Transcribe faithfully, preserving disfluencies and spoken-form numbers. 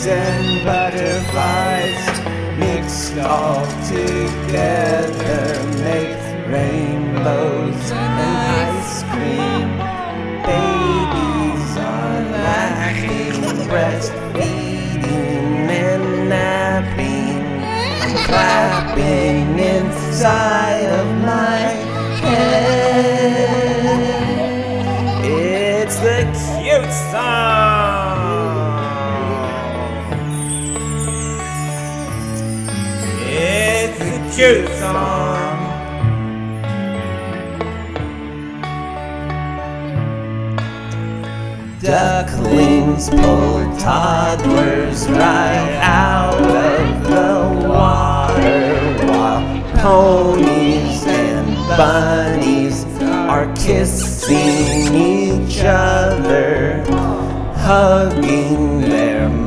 bees and butterflies mixed all together make rainbows and ice cream. Babies are laughing, breastfeeding and napping, clapping inside of my head. It's the cute song. It's the cute song. Ducklings pull toddlers right out of the water, while ponies and bunnies are kissing each other, hugging